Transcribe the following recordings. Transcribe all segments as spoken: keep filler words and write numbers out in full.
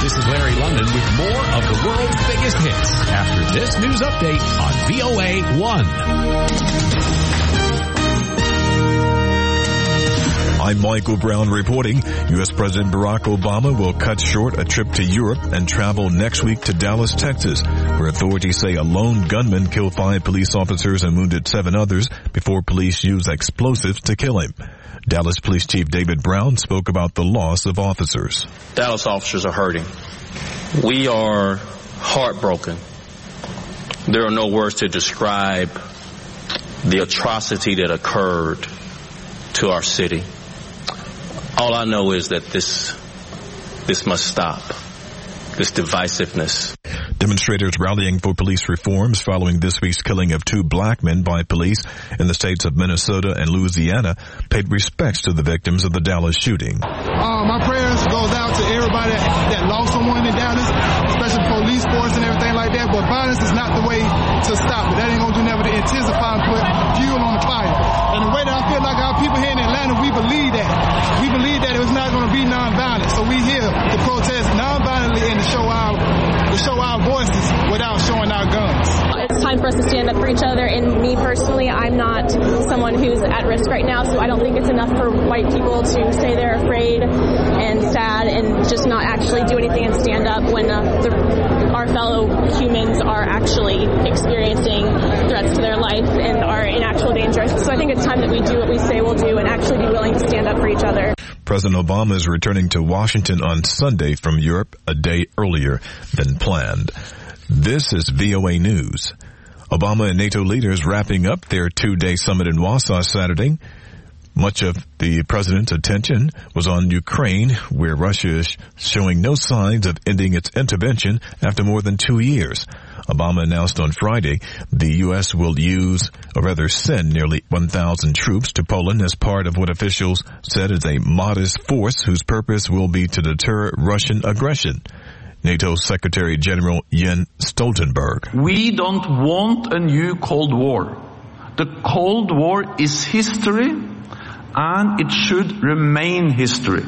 This is Larry London with more of the world's biggest hits after this news update on V O A one. I'm Michael Brown reporting. U S. President Barack Obama will cut short a trip to Europe and travel next week to Dallas, Texas, where authorities say a lone gunman killed five police officers and wounded seven others before police used explosives to kill him. Dallas Police Chief David Brown spoke about the loss of officers. Dallas officers are hurting. We are heartbroken. There are no words to describe the atrocity that occurred to our city. All I know is that this this must stop, this divisiveness. Demonstrators rallying for police reforms following this week's killing of two black men by police in the states of Minnesota and Louisiana paid respects to the victims of the Dallas shooting. Uh, my prayers goes out to everybody that lost someone in Dallas, especially police force and everything like that, but violence is not the way to stop it. That ain't going to do nothing to intensify and put fuel on the fire. And the way that I feel like our people here in Atlanta, we believe that. We believe that it's not going to be nonviolent. So we here to protest nonviolently and to show our, to show our voices without showing our guns. It's time for us to stand up for each other, and me personally, I'm not someone who's at risk right now, so I don't think it's enough for white people to say they're afraid and sad and just not actually do anything and stand up when uh, the, our fellow humans are actually experiencing threats to their life and are in actual danger. So I think it's time that we do what we say we'll do and actually be willing to stand up for each other. President Obama is returning to Washington on Sunday from Europe a day earlier than planned. This is V O A News. Obama and NATO leaders wrapping up their two-day summit in Warsaw Saturday. Much of the president's attention was on Ukraine, where Russia is showing no signs of ending its intervention after more than two years. Obama announced on Friday the U S will use, or rather send, nearly one thousand troops to Poland as part of what officials said is a modest force whose purpose will be to deter Russian aggression. NATO Secretary General Jens Stoltenberg. We don't want a new Cold War. The Cold War is history, and it should remain history.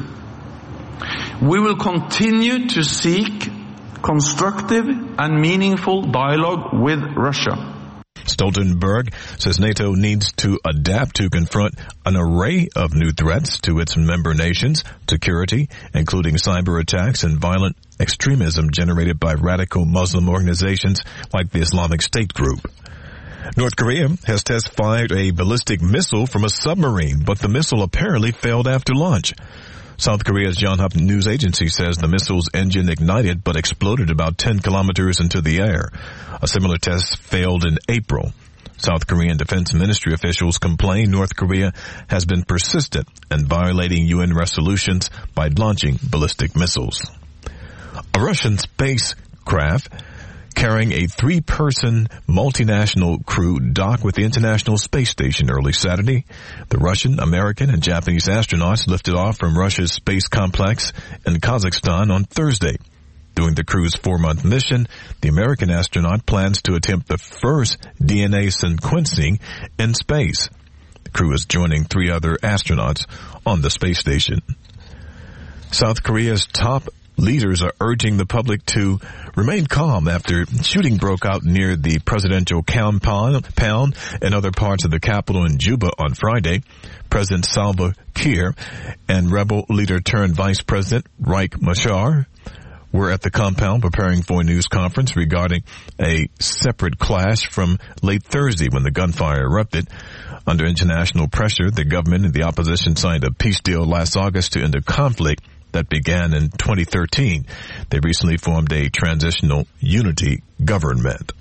We will continue to seek constructive and meaningful dialogue with Russia. Stoltenberg says NATO needs to adapt to confront an array of new threats to its member nations, security, including cyber attacks and violent extremism generated by radical Muslim organizations like the Islamic State group. North Korea has test fired a ballistic missile from a submarine, but the missile apparently failed after launch. South Korea's Yonhap news agency says the missile's engine ignited but exploded about ten kilometers into the air. A similar test failed in April. South Korean Defense Ministry officials complain North Korea has been persistent in violating U N resolutions by launching ballistic missiles. A Russian spacecraft carrying a three-person multinational crew docked with the International Space Station early Saturday. The Russian, American, and Japanese astronauts lifted off from Russia's space complex in Kazakhstan on Thursday. During the crew's four-month mission, the American astronaut plans to attempt the first D N A sequencing in space. The crew is joining three other astronauts on the space station. South Korea's top leaders are urging the public to remain calm after shooting broke out near the presidential compound and other parts of the capital in Juba on Friday. President Salva Kiir and rebel leader turned Vice President Riek Machar were at the compound preparing for a news conference regarding a separate clash from late Thursday when the gunfire erupted. Under international pressure, the government and the opposition signed a peace deal last August to end a conflict that began in twenty thirteen. They recently formed a transitional unity government.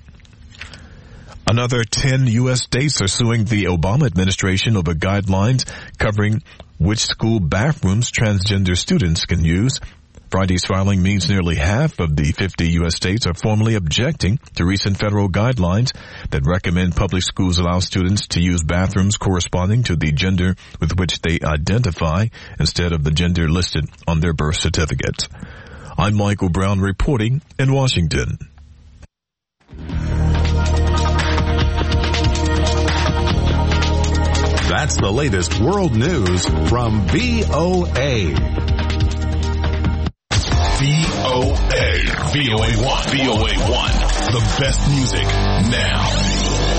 Another ten U S states are suing the Obama administration over guidelines covering which school bathrooms transgender students can use. Friday's filing means nearly half of the fifty U S states are formally objecting to recent federal guidelines that recommend public schools allow students to use bathrooms corresponding to the gender with which they identify instead of the gender listed on their birth certificates. I'm Michael Brown reporting in Washington. That's the latest world news from V O A. V O A. V O A one. V O A one. The best music now.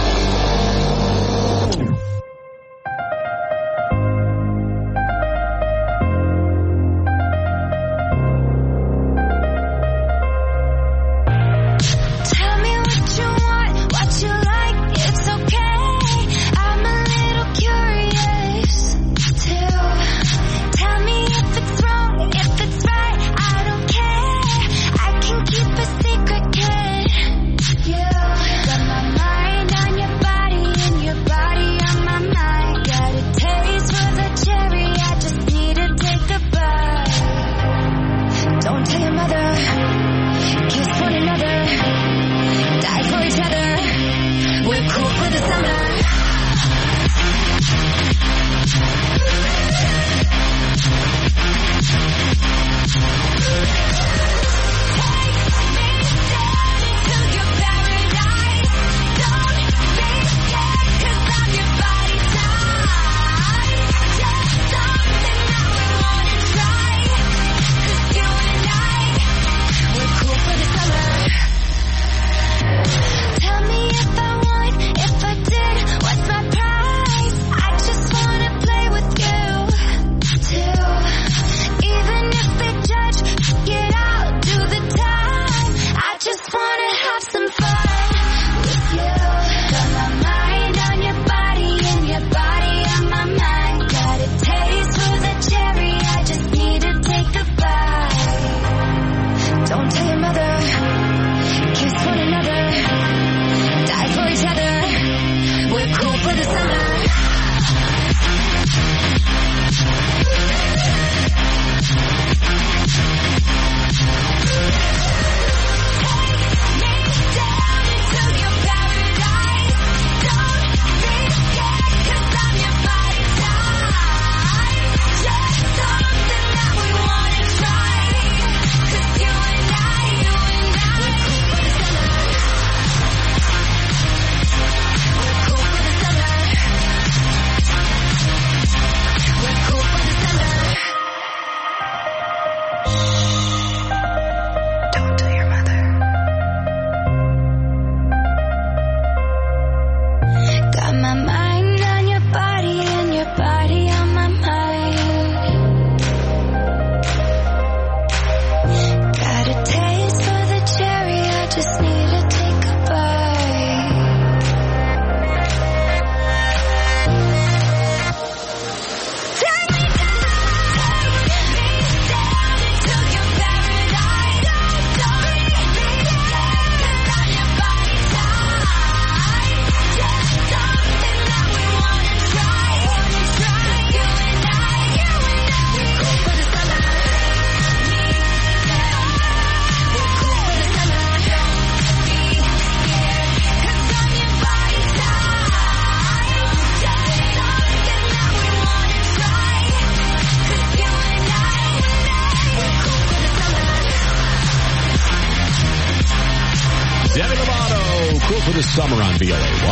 Summer on V O A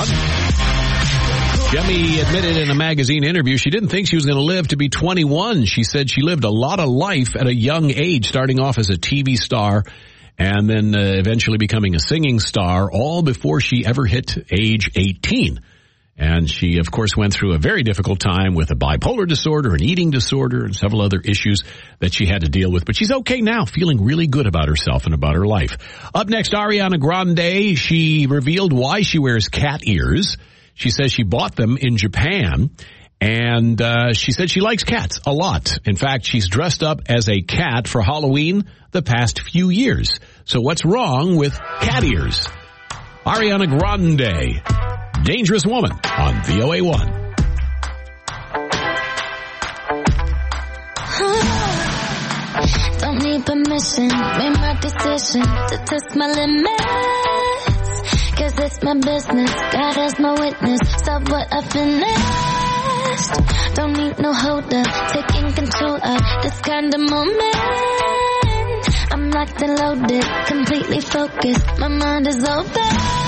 one. Demi admitted in a magazine interview she didn't think she was going to live to be twenty-one. She said she lived a lot of life at a young age, starting off as a T V star and then uh, eventually becoming a singing star, all before she ever hit age eighteen. And she, of course, went through a very difficult time with a bipolar disorder, an eating disorder, and several other issues that she had to deal with. But she's okay now, feeling really good about herself and about her life. Up next, Ariana Grande. She revealed why she wears cat ears. She says she bought them in Japan, and uh, she said she likes cats a lot. In fact, she's dressed up as a cat for Halloween the past few years. So what's wrong with cat ears? Ariana Grande. Dangerous Woman on V O A one. Don't need permission, made my decision to test my limits. Cause it's my business, God as my witness, stop what I finished. Don't need no hold up, taking control of this kind of moment. I'm locked and loaded, completely focused, my mind is open.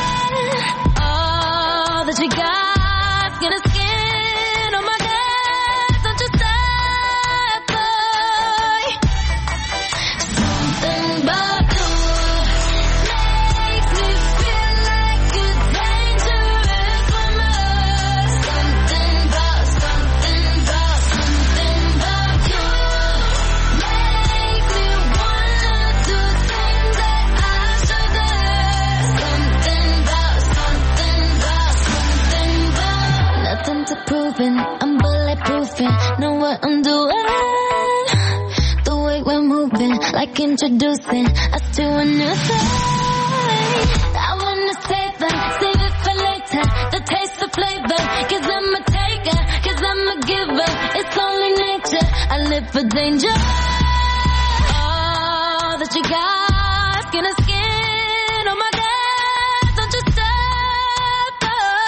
That you got, skin to skin, oh my God, don't you stop, boy. So moving, know what I'm doing. The way we're moving, like introducing us to a new thing. I wanna save it, save it for later. The taste, the flavor, cause I'm a taker, cause I'm a giver. It's only nature, I live for danger. All that you got, skin to skin, oh my God, don't you stop.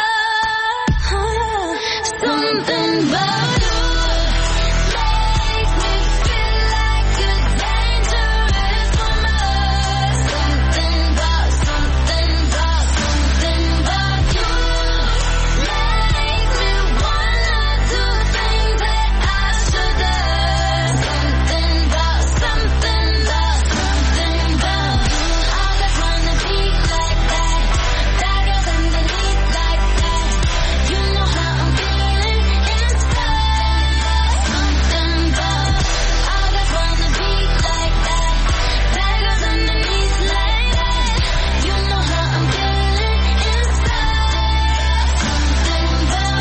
Oh, something about you makes me feel like you're dangerous woman. Something about, something about, something about you make me wanna do things that I shouldn't. Something about, something about, something about you. All that wanna be like that, dagger underneath like that. You know how I'm feeling inside. Something about, all that wanna be like that, daggers underneath like that. You know how I'm feeling inside. Something about.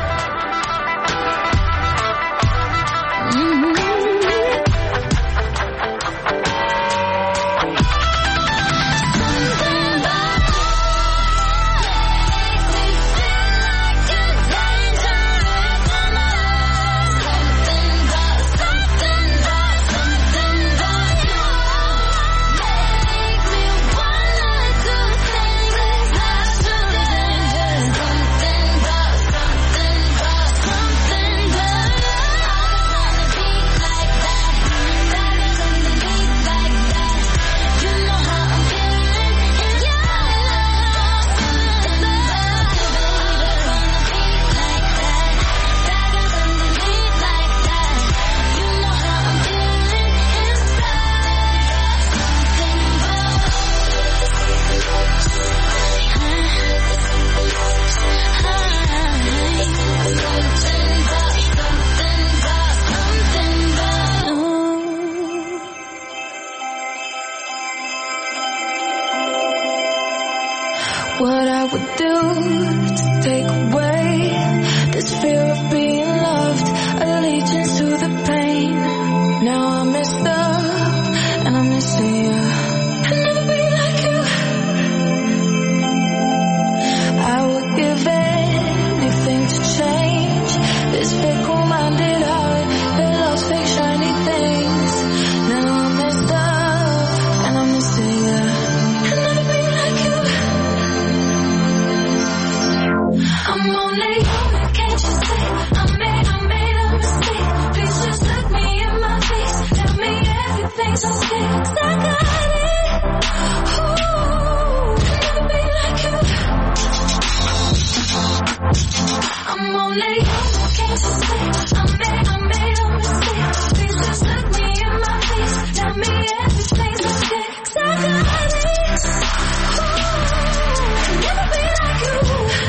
Mm-hmm. Something about you makes me feel like you're dangerous woman. Something about, something about, something about you make me wanna do things that I shouldn't. Something about, something about, something about you. What I would do to take away this fear of being loved, allegiance to the pain. Now I'm messed up and I'm missing you. I'll never be like you. I would give anything to change this fickle-minded heart that loves fake shiny things. Now I'm messed up and I'm missing you. I'll never be like you. I'm only human, can't you see? I made, I made a mistake. Please just look me in my face. Tell me everything's okay. 'Cause I got it. Ooh, I'll never be like you. I'm only human, can't you see? I made, I made a mistake. Please just look me in my face. Tell me everything's okay. 'Cause I got it. Ooh, I'll never be like you.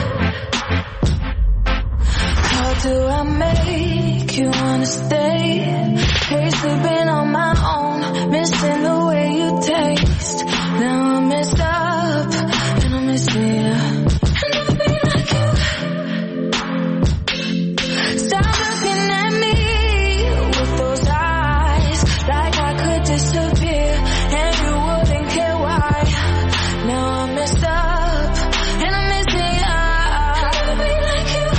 How do I make you wanna stay? Hate sleeping on my own, missing the way you taste. Now I'm messed up and I'm missing you. I'll never be like you. Stop looking at me with those eyes, like I could disappear and you wouldn't care why. Now I'm messed up and I'm missing you. I'll never be like you.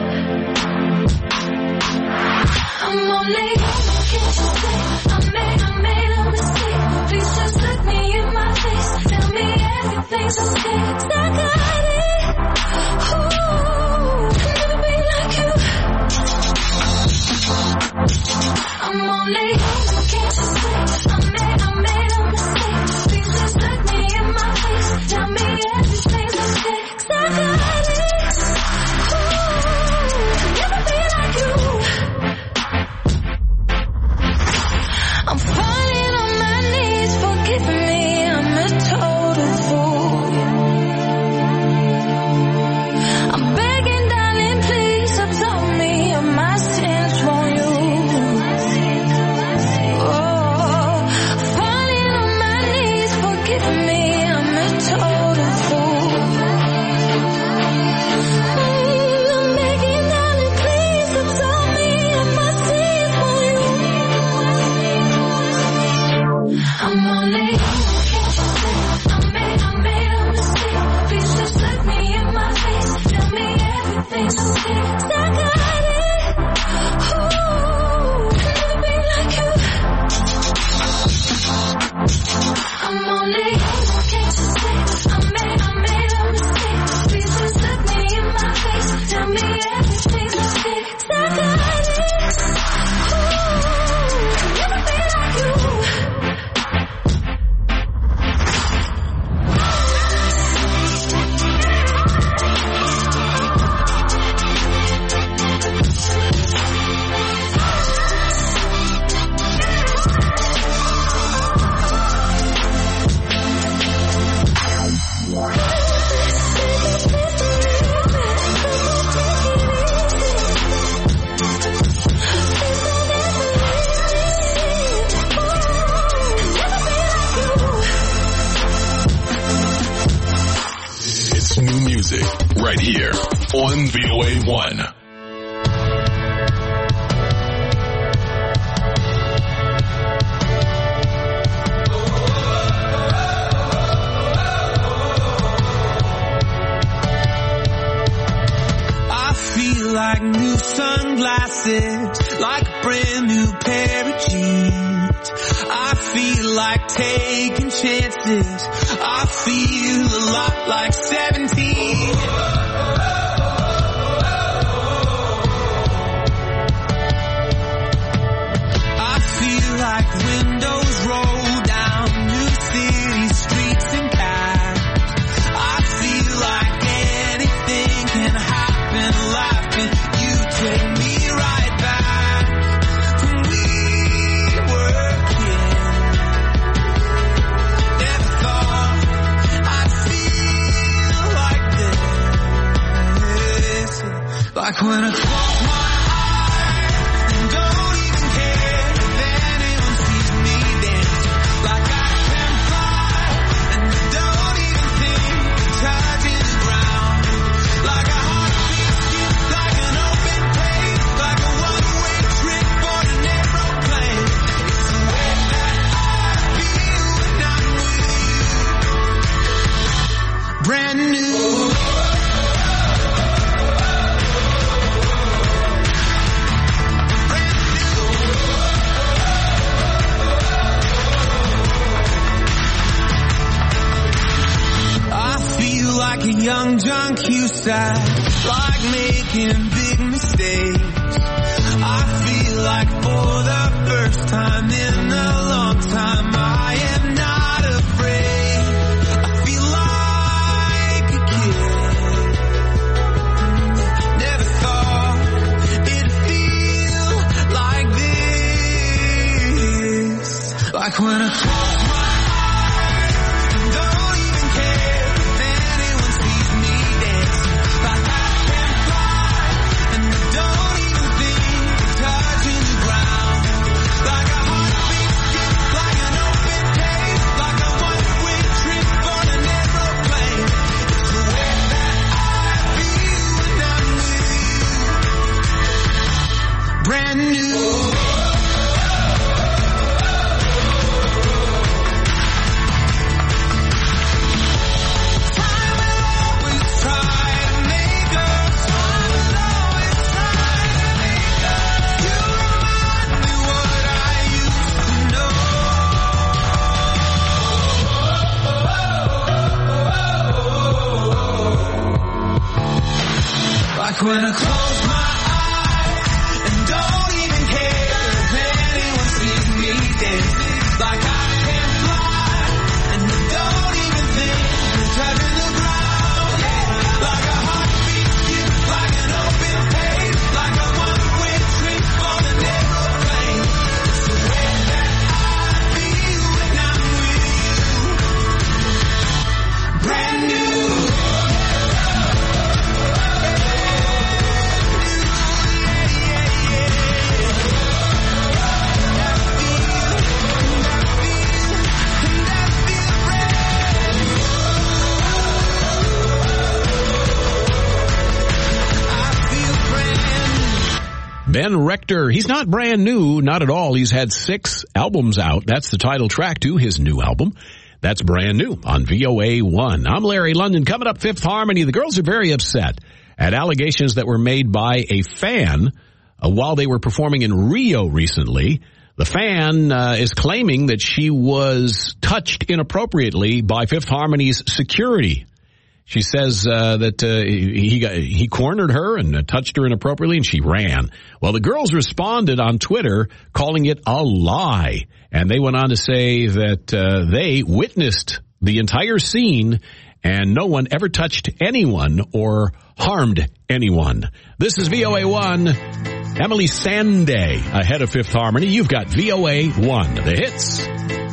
I'm only human, can't you see? I made, I made a mistake. Please just look me in my face. Tell me everything's okay. 'Cause I got it. Ooh, I'll never be like you. I'm only human, can't you see? I made, I made a mistake. Please just look me in my face. Tell me everything's okay. 'Cause I got it. Ooh, I'll never be like you. I'm falling on my knees, forgive me, I'm a total fool. I'm only human, can't you see? I made, I made a mistake. Please just look me in my face. Tell me everything's okay. 'Cause I got it. Ooh, never be like you. I'm only human, can't you see? I made, I made a mistake. Please just look me in my face. Tell me everything's okay. 'Cause I got it. Ooh, never be like you. It's new music right here on V O A one. I feel like new sunglasses, like a brand new pair of jeans. I feel like taking chances. I feel a lot like seventeen. I feel like windows roll down new city streets and cabs. I feel like anything can happen. Life can you take me right back when we were kids. Never thought I'd feel like this. Like when I close my eyes and don't even care if anyone sees me dance. Like I can fly and don't even think of touching the ground. Like a heartbeat skip, like an open page, like a one-way trip on an aeroplane. It's the way that I feel when I'm with you. Brand new. I feel like a young John Cusack, like making big mistakes. I feel like for the first time in a long time, I am not afraid. I feel like a kid. Never thought it'd feel like this. Like when I close my eyes and don't even care if anyone sees me dance. Like I can fly and I don't even think of touching the ground. Like a heartbeat skip, like an open page, like a one-way trip on an aeroplane. It's the way that I feel when I'm with you. Brand new. Like when I close my eyes and don't even care if anyone sees me dance. Like I can fly and I don't even think of touching the ground. Yeah. Like a heartbeat skip, like an open page, like a one-way trip on an aeroplane. It's the way that I feel when I'm with you. Brand new. Ben Rector, he's not brand new, not at all. He's had six albums out. That's the title track to his new album. That's brand new on V O A one. I'm Larry London. Coming up, Fifth Harmony. The girls are very upset at allegations that were made by a fan uh, while they were performing in Rio recently. The fan uh, is claiming that she was touched inappropriately by Fifth Harmony's security. She says uh, that uh, he got, he cornered her and uh, touched her inappropriately, and she ran. Well, the girls responded on Twitter calling it a lie, and they went on to say that uh, they witnessed the entire scene and no one ever touched anyone or harmed anyone. This is V O A one. Emily Sandé ahead of Fifth Harmony. You've got V O A one, the hits.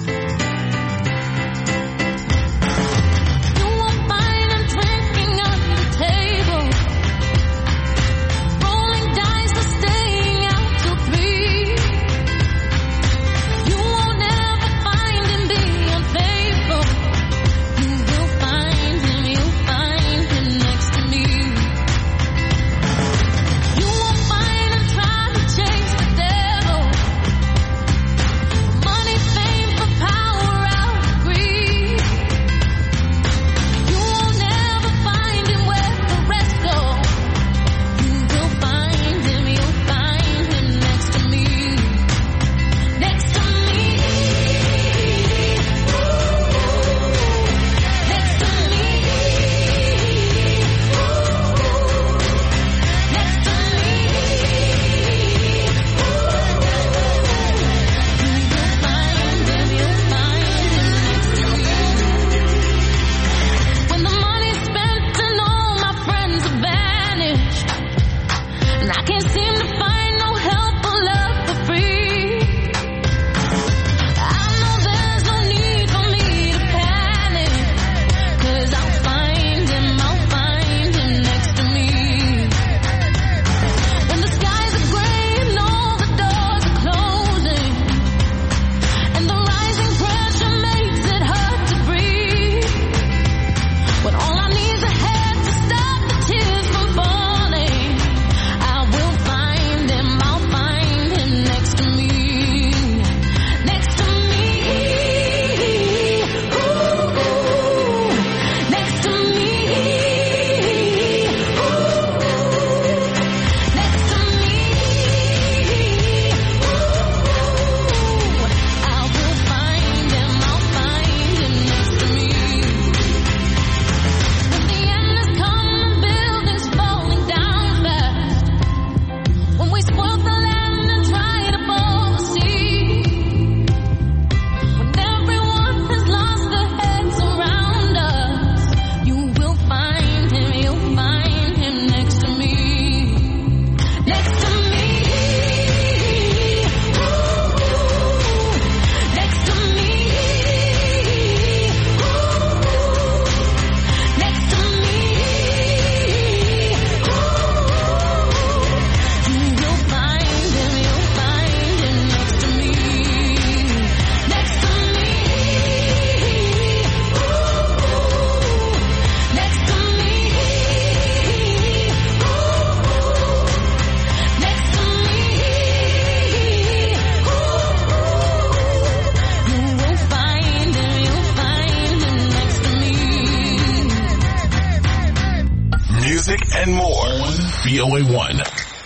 And more. V O A one.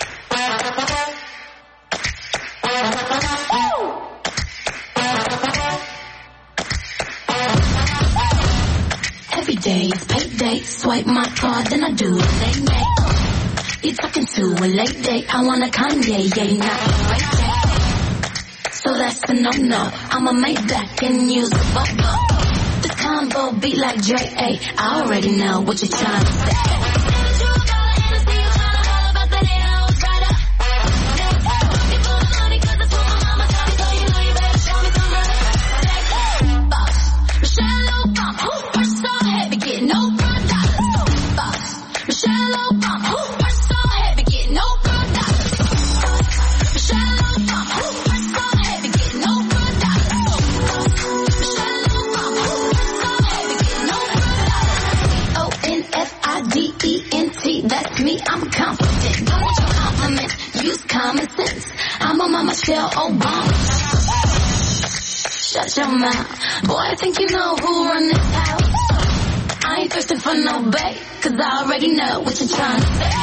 Every day is payday. Swipe my card, then I do it late night. Uh, you talking to a late date? I want a Kanye, yeah, not right there. So that's a no-no. I'ma make back and use the bubble. The combo beat like Dre. Ay, I already know what you're trying to say. D E tell Obama. Shut your mouth. Boy, I think you know who run this house. I ain't thirsting for no bait, cause I already know what you're trying to say.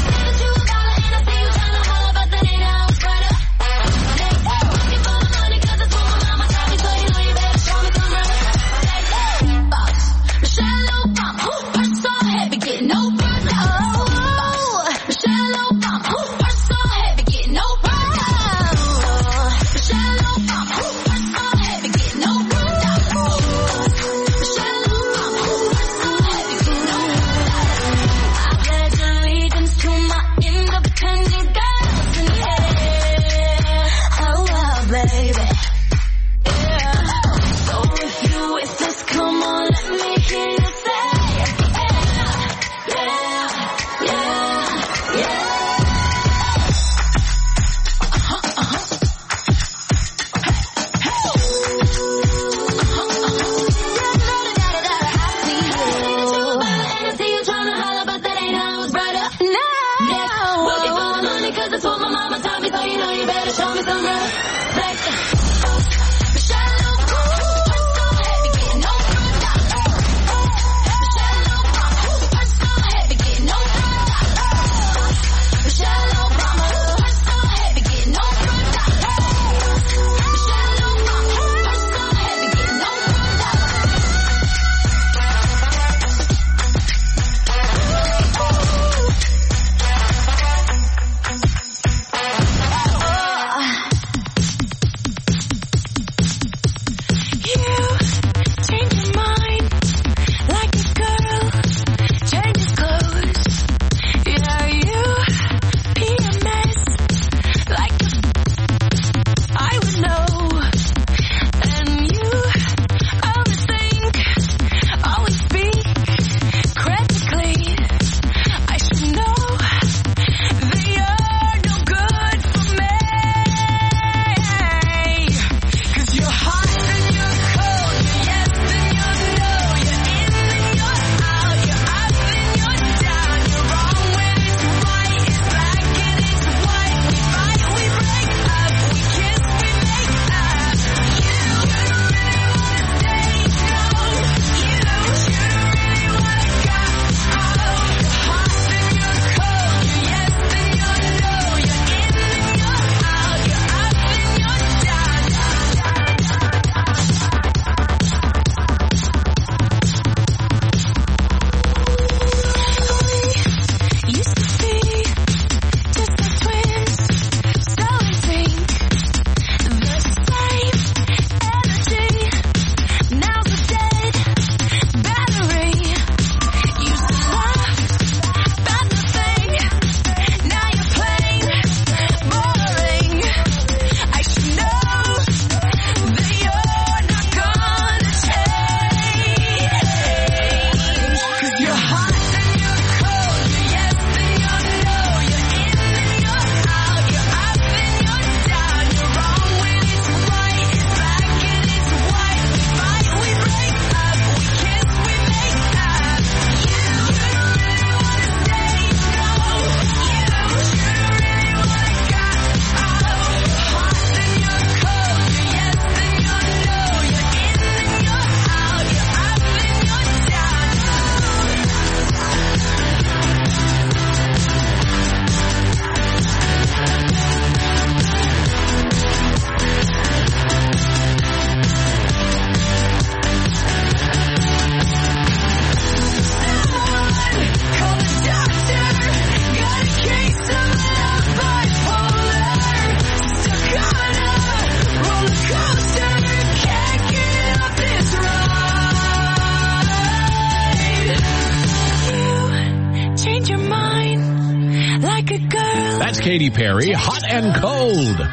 Katy Perry, Hot and Cold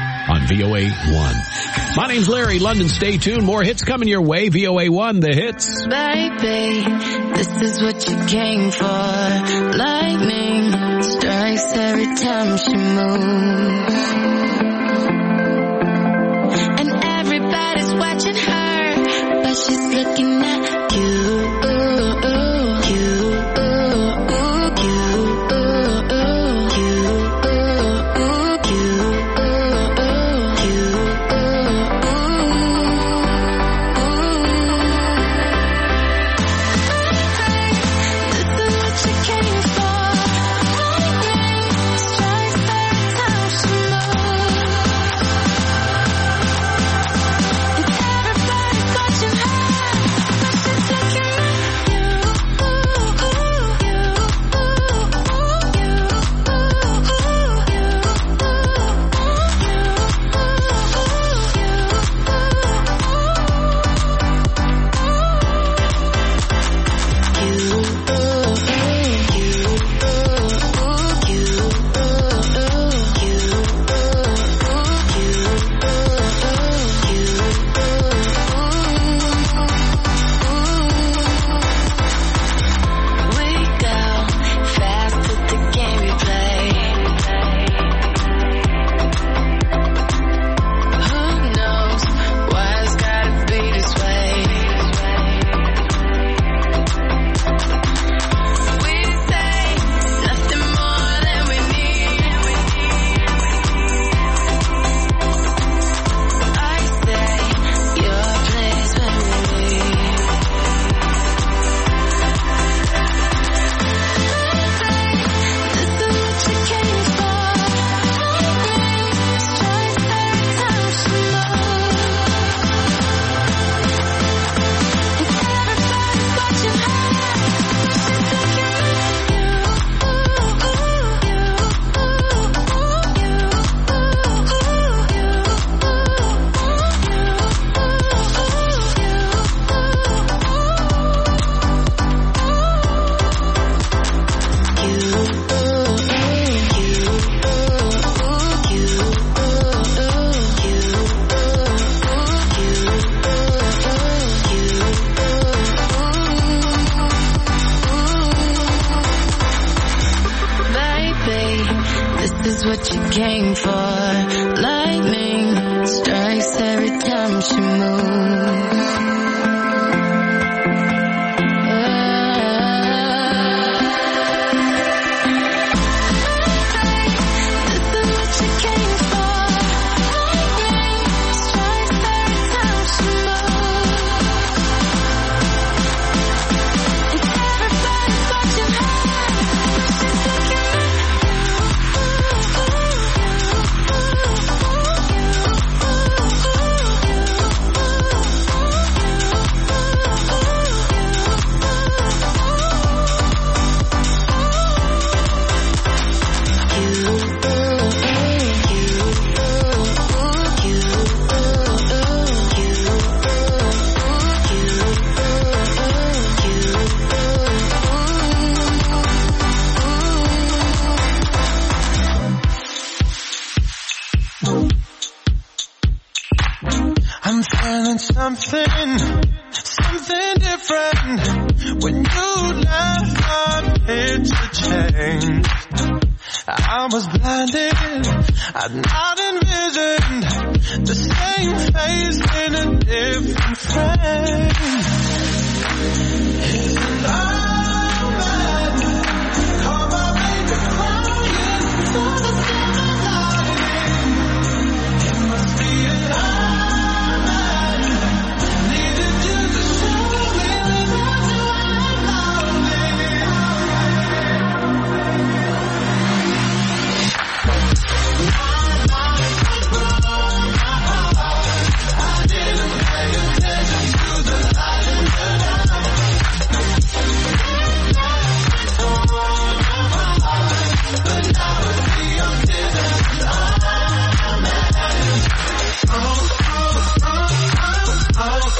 on V O A one. My name's Larry London. Stay tuned. More hits coming your way. V O A one, the hits. Baby, this is what you came for. Lightning strikes every time she moves. And everybody's watching her, but she's looking at you. came for. Lightning strikes every time she moves. I'm feeling something, something different. When you left, I hit the change. I was blinded, I'd not envisioned the same face in a different frame. It's an omen, call my baby crying for the silver lining. It must be an omen, needed you to show me that you love me. I didn't pay attention to the light in the dark. But now it's the until oh, oh, oh, oh, oh,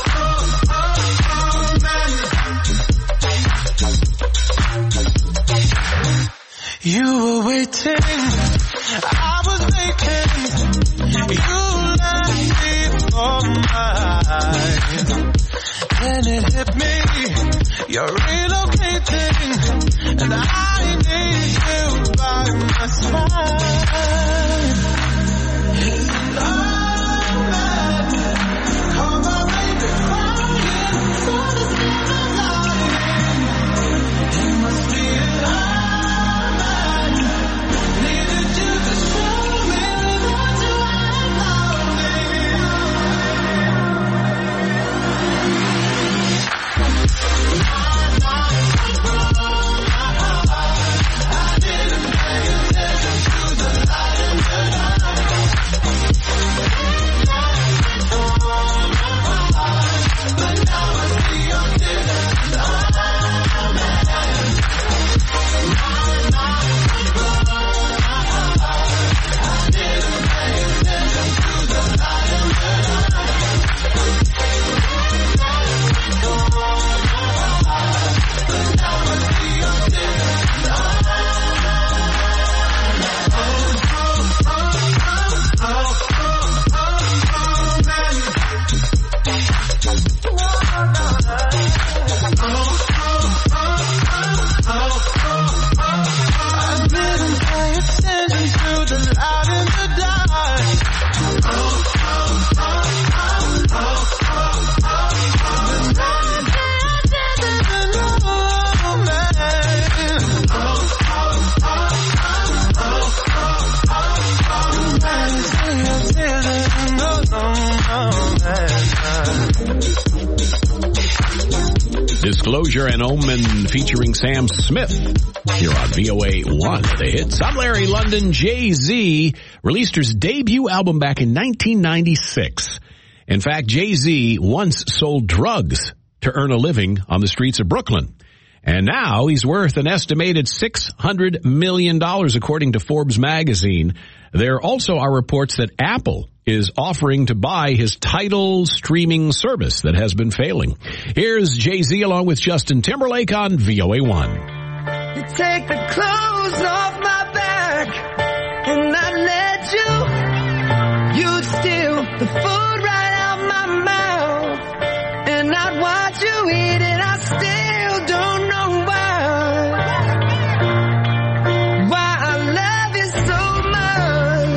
oh, man. You were waiting, I was making, you left before my eyes. Then it hit me, you're relocating, and I need you by my side. It's an omen, call my baby crying for the silver lining. It must be an omen, needed you to show me that you love I didn't pay attention to the light in the dark. But now I see your difference. I didn't pay attention to the light in the but now I see your difference. I didn't pay attention to the light in the dark. Disclosure and Omen featuring Sam Smith here on V O A one. The hits. I'm Larry London. Jay-Z released his debut album back in nineteen ninety-six. In fact, Jay-Z once sold drugs to earn a living on the streets of Brooklyn. And now he's worth an estimated six hundred million dollars according to Forbes magazine. There also are reports that Apple is offering to buy his Tidal streaming service that has been failing. Here's Jay-Z along with Justin Timberlake on V O A one. You take the clothes off my back and I let you. You'd steal the food right out my mouth and I'd watch you eat it. I still don't know why. Why I love you so much.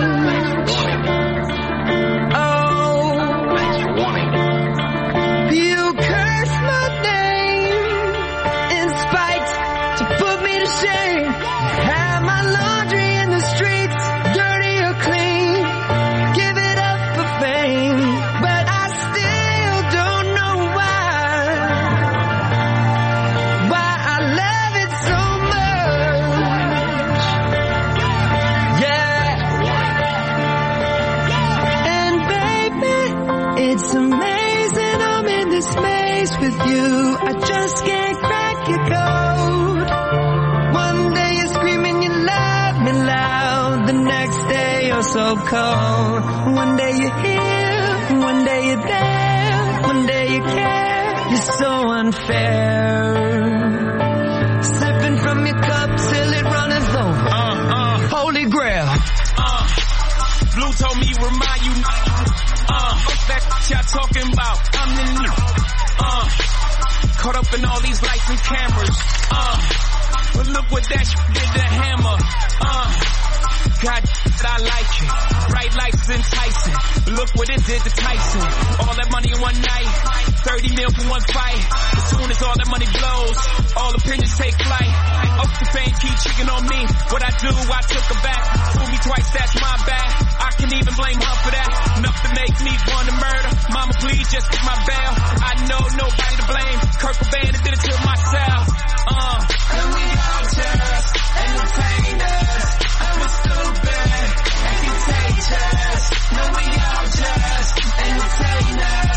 this maze with you. I just can't crack your code. One day you're screaming you love me loud. The next day you're so cold. One day you're here, one day you're there. One day you care, you're so unfair. Sipping from your cup till it runneth over. Uh, uh. Holy grail. Uh, Blue told me remind you. Uh, what's that y'all talking about? I'm the new. Uh, caught up in all these lights and cameras. Uh, but look what that sh- did to Hammer. Uh, God, I like it. Bright lights enticing. Look what it did to Tyson. All that money in one night. thirty mil for one fight. As soon as all that money blows, all opinions take flight. Up the fame, keep cheating on me. What I do, I took her back. Fool me twice, that's my bad. I can even blame her for that. Enough to make me want to murder. Mama, please just get my bail. I know nobody to blame. Kurt Cobain did it to myself. Uh. And we all just entertainers. And we're stupid and contagious. No, we all just entertainers.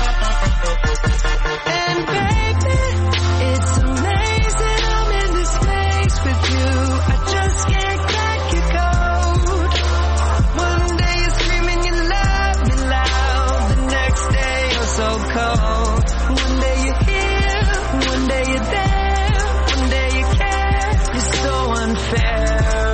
And baby, it's amazing I'm in this place with you. I just can't crack your code. One day you're screaming you love me loud. The next day you're so cold. One day you're here, one day you're there. One day you care, you're so unfair.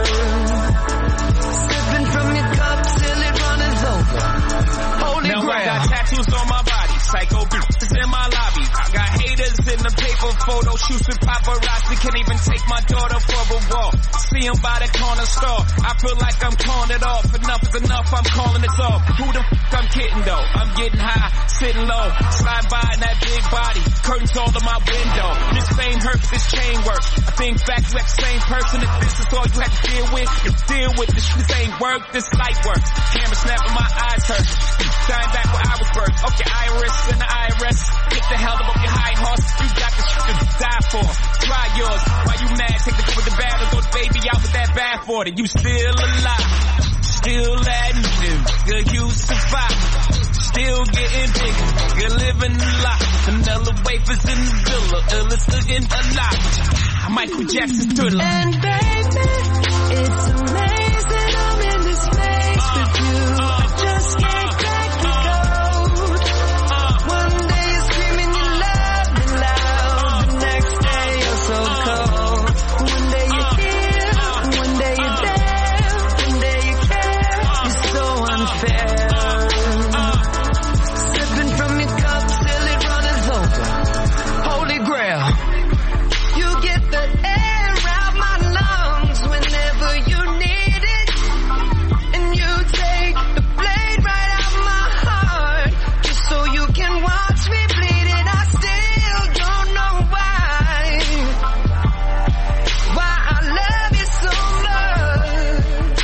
Sipping from your cup till it runneth over. Holy Now grail. I got tattoos on my body. Psycho bitches in my lobby. I got haters in the paper photo shoots with paparazzi. Can't even take my daughter for a walk. See him by the corner store. I feel like I'm calling it off. Enough is enough, I'm calling it off. Who the f*** I'm kidding though? I'm getting high, sitting low. Slide by in that big body. Curtains all to my window. This fame hurts, this chain works. I think back to that same person. If this is all you had to deal with, you deal with this. This ain't work, this light work. Camera snapping, my eyes hurt. Dying back where I was birthed. Okay, Iris and the I R S. Get the hell up your high horse. You got the shit to die for. Try yours. Why you mad? Take the good with the bad or throw the baby out with that bad for it. You still alive. Still that new. Good you survive. Still getting bigger. You're living a lot. Vanilla wafers in the villa. Illest looking alive. Michael Jackson thriller. And baby, it's amazing I'm in this place with you. I just can't crack your code. One day you're screaming you love me loud. The next day you're so cold. One day you're here, one day you're there. One day you care, you're so unfair. Sipping from your cup till it runneth over. Holy grail. You get the air out my lungs whenever you need it. And you take the blade right out my heart just so you can watch me bleed it. I still don't know why. Why I love you so much.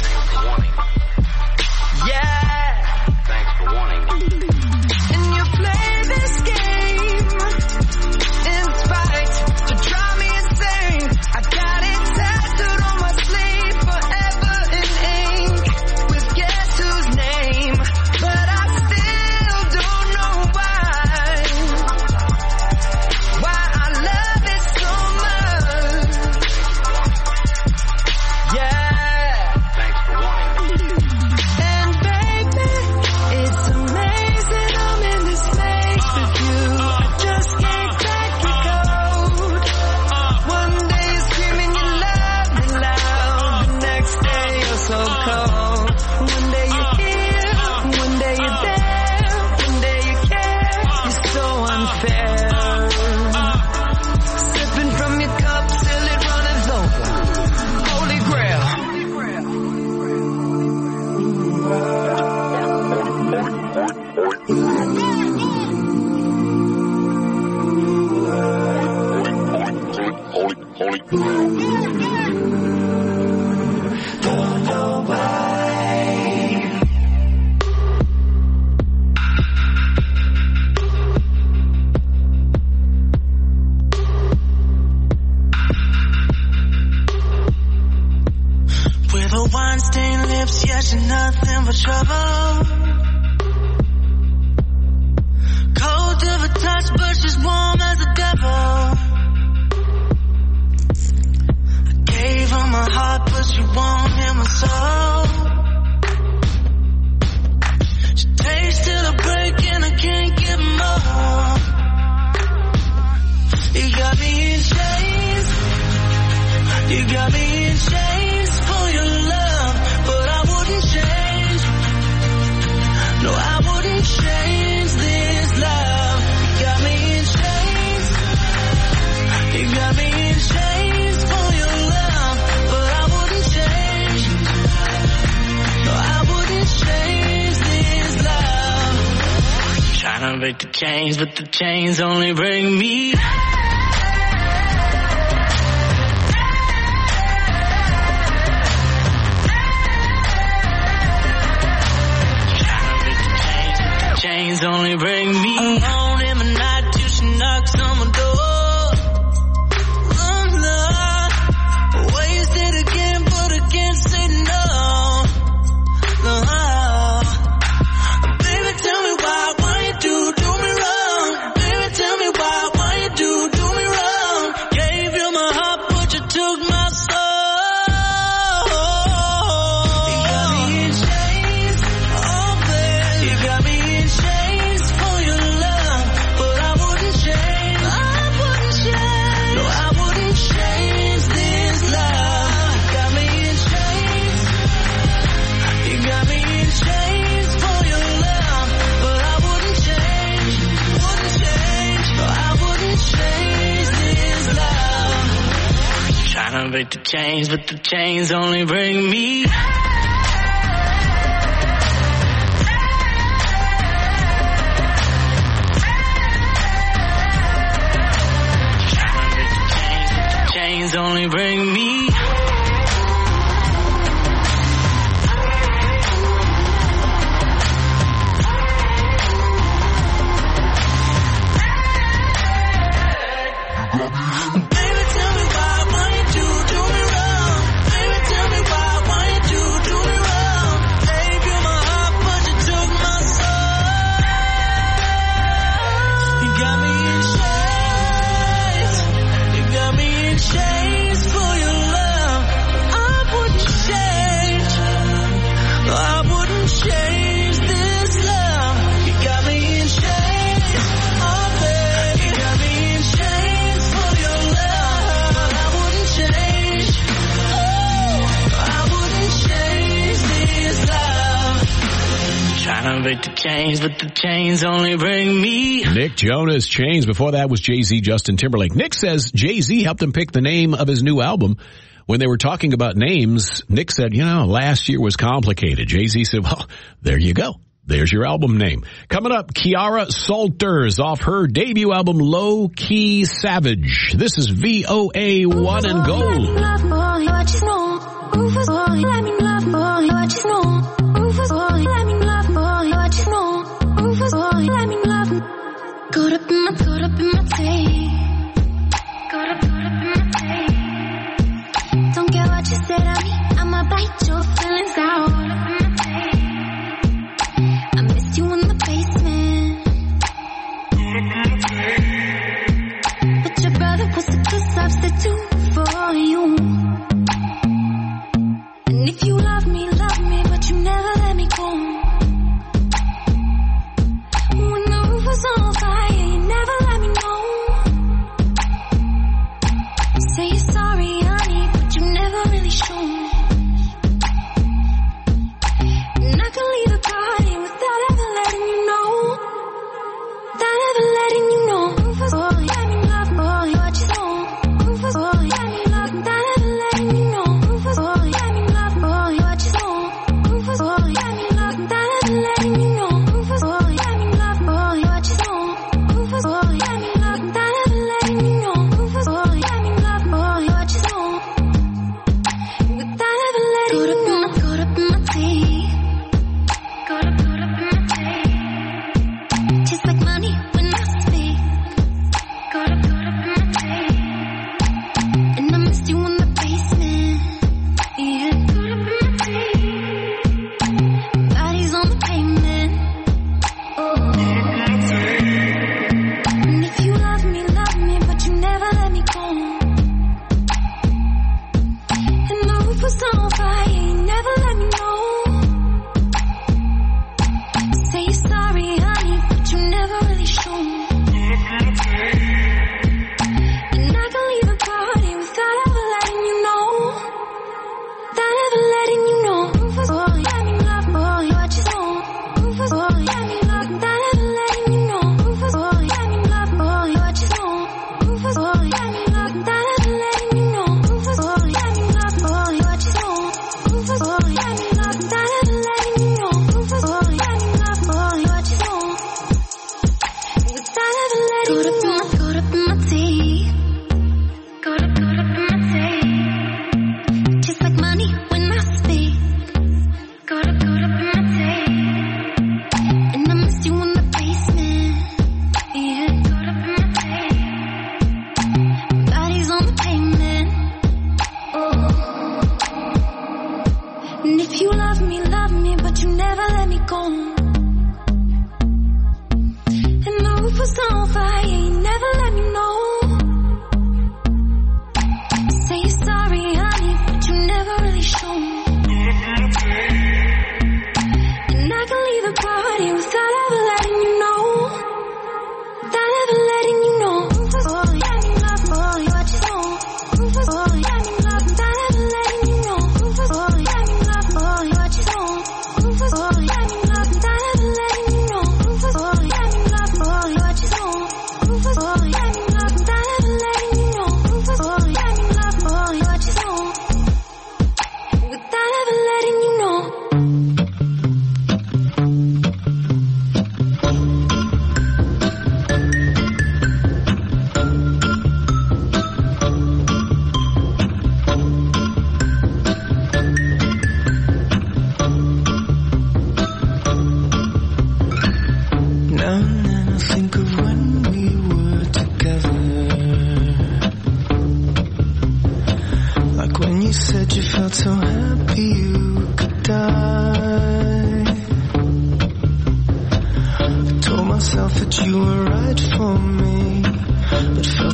Yeah. Thanks for warning me. And you play this game in spite to drive me insane. I got it tattooed on my sleeve forever in ink with guess whose name. But I still don't know why. Why I love it so much. Yeah. Thanks for warning me. And baby, it's amazing I'm in this place with you. I just can't crack your code. One day you're screaming you love me loud. The next day you're so cold. One day you're here, one day you're there. One day you care, you're so unfair. Sipping from your cup till it runneth over. Holy grail. Don't know why. With her wine-stained lips, yeah, she's nothing but trouble. Cold soft of a touch, but she's warm as a devil. I gave her my heart, but she won't hear my soul. She takes till I break and I can't get more. You got me in chains. You got me in chains for your love, but I wouldn't change. No, I wouldn't change this love. You got me in chains. You got me in chains for your love, but I wouldn't change. No, I wouldn't change this love. Trying to break the chains, but the chains only break me. Chains only bring me alone in the night till she knocks on my door. Oh no, wasted again, but I can't say no. No, baby, tell me why, why you do do me wrong? Baby, tell me why, why you do do me wrong? Gave you my heart, but you took my soul. You got me in chains, oh baby, you got me in chains for your love, but I wouldn't change. I wouldn't change. No, I wouldn't change this love. You got me in chains. You got me in chains for your love, but I wouldn't change. Wouldn't change. No, I wouldn't change this love. Trying to break the chains, but the chains only bring me. Chains only bring me. Baby, tell me why, why you do do me wrong? Baby, tell me why, why you do do me wrong? Gave you my heart, but you took my soul. You got me in chains. You got me in chains for your love. I wouldn't change. No, I wouldn't change this love. You got me in chains. Oh, baby. You got me in chains for your love. I wouldn't change. Oh, I wouldn't change this love. Trying to break the chains, but the chains only bring me. Nick Jonas, Chains. Before that was Jay-Z, Justin Timberlake. Nick says Jay-Z helped him pick the name of his new album. When they were talking about names, Nick said, you know, last year was complicated. Jay-Z said, well, there you go. There's your album name. Coming up, Kiara Salters off her debut album, Low Key Savage. This is V O A One and Gold. Caught up in my, caught up in my tape. Caught up, caught up in my tape. Don't care what you said of me, I'ma bite your feelings out. I missed you in the basement. But your brother was a good substitute for you. And if you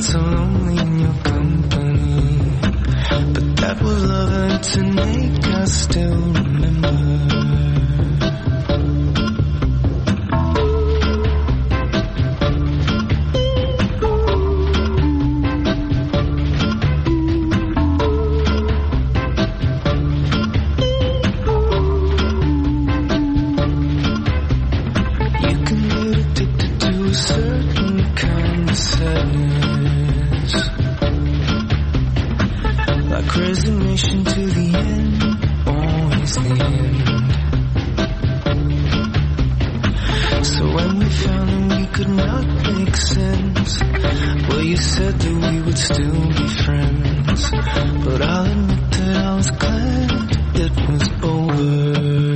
so lonely in your company. But that was love to make us still remember. Resignation to the end, always the end. So when we found that we could not make sense, well, you said that we would still be friends. But I'll admit that I was glad it was over.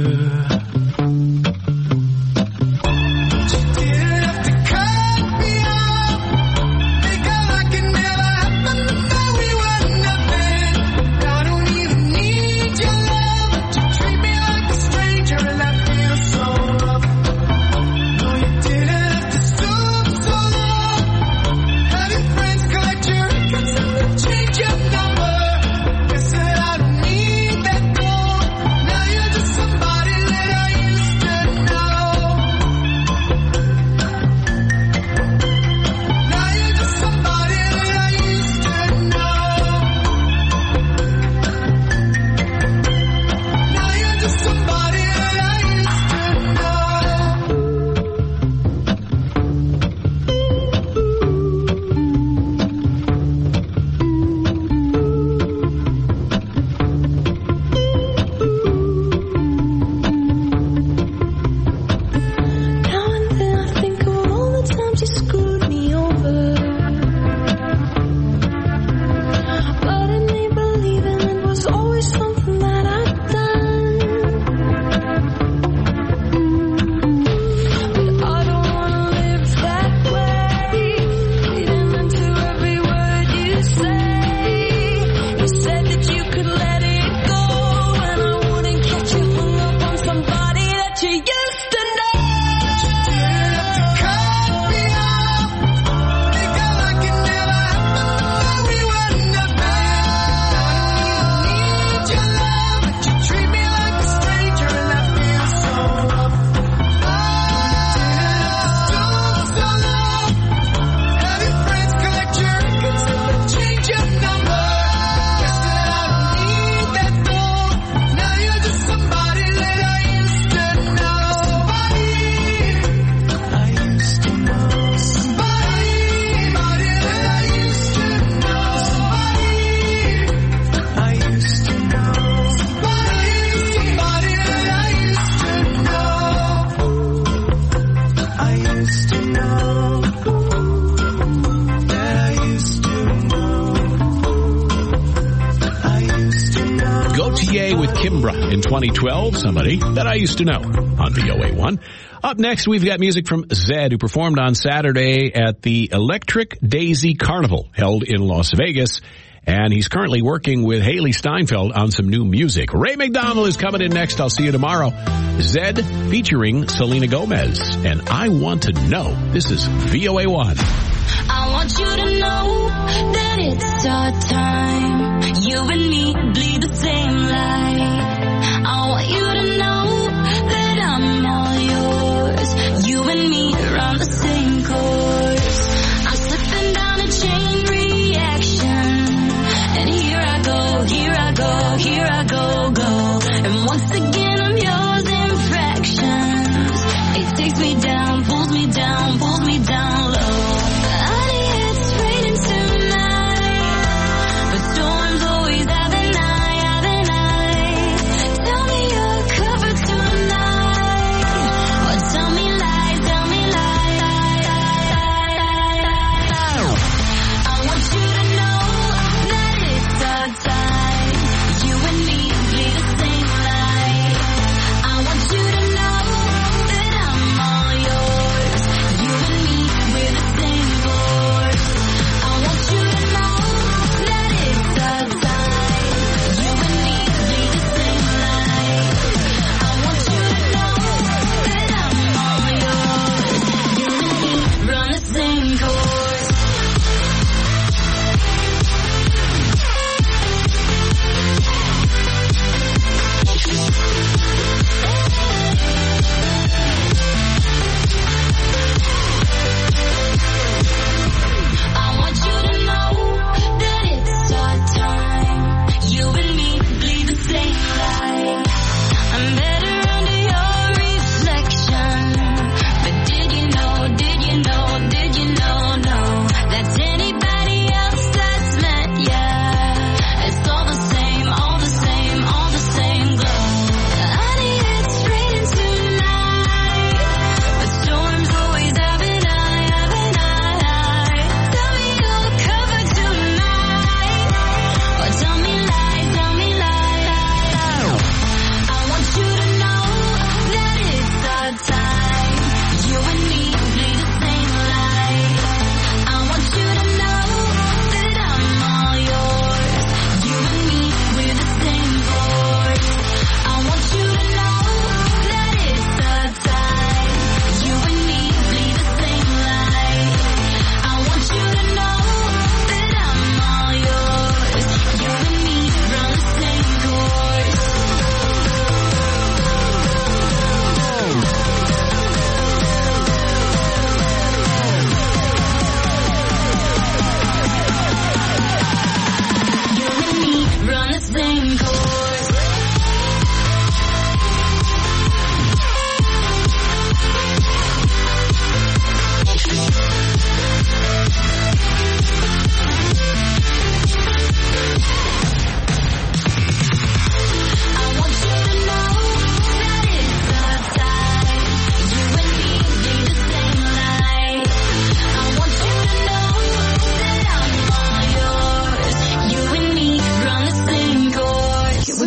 twenty twelve, somebody that I used to know on V O A one. Up next, we've got music from Zedd, who performed on Saturday at the Electric Daisy Carnival held in Las Vegas. And he's currently working with Haley Steinfeld on some new music. Ray McDonald is coming in next. I'll see you tomorrow. Zedd featuring Selena Gomez. And I Want to Know. This is V O A one. I want you to know that it's our time. You and me bleed the same light. I want you to know that I'm all yours. You and me are on the same course. I'm slipping down a chain reaction. And here I go, here I go, here I go, go. And once again I'm yours in fractions. It takes me down, pulls me down, pulls me down low. But storms always have an eye, have an eye.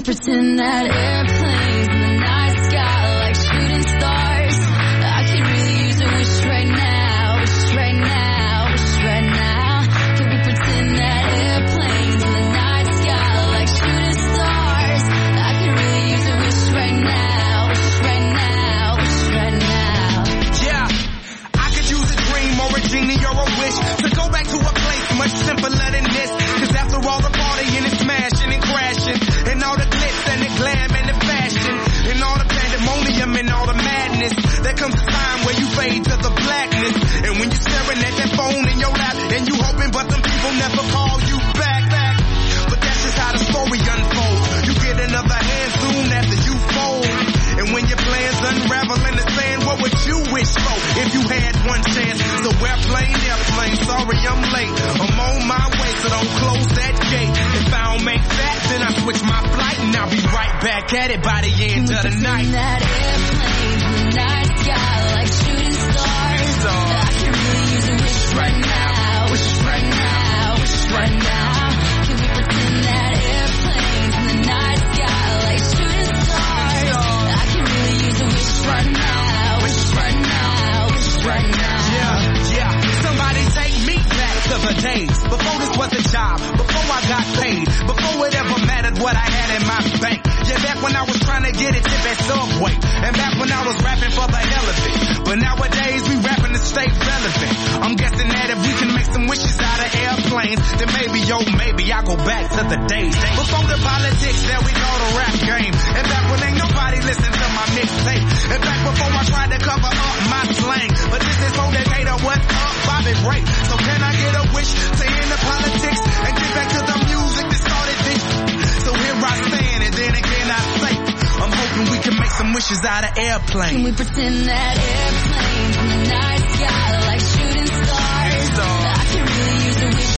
pretend that airplanes in the night sky like shooting stars? I could really use a wish right now, wish right now, wish right now. Can we pretend that airplanes in the night sky like shooting stars? I could really use a wish right now, wish right now, wish right now. Yeah, I could use a dream or a genie or a wish to go back to a place much simpler than this. Cause after all the partying and smashing and crashing, and all the glitz and the glam and the fashion, and all the pandemonium and all the madness, there comes a time where you fade to the blackness. And when you're staring at that phone in your lap, and you hoping but them people never call you back. But that's just how the story unfolds. You get another hand soon after you fold. And when your plans unravel in the sand, what would you wish for if you had one chance? So airplane, airplane, sorry I'm late. I'm on my way, so don't close that gate. If I don't make that, then I switch my flight, and I'll be right back at it by the end of the night. That airplanes in the night sky like shooting stars. I can really use a wish right now, wish right now, wish right now. Can we pretend that airplanes in the night sky like shooting stars? I can really use a wish right now, wish right now, wish right now. Yeah, yeah. Somebody take me back to the days before this was a job, before I got paid, before it ever mattered what I had in my bank. Yeah, back when I was trying to get a tip at Subway, and back when I was rapping for the hell of it. But nowadays we rapping to stay relevant. I'm guessing that if we can make some wishes out of airplanes, then maybe, yo, maybe I go back to the days before the politics that we call the rap game, and back when ain't nobody listen to my mixtape, and back before I tried to cover up my slang. But this is so they made up what's up, Bobby Ray. So can I get a wish to end the politics and get back to the music that started this? So here I stand, and then again I say, I'm hoping we can make some wishes out of airplanes. Can we pretend that airplanes in the night sky like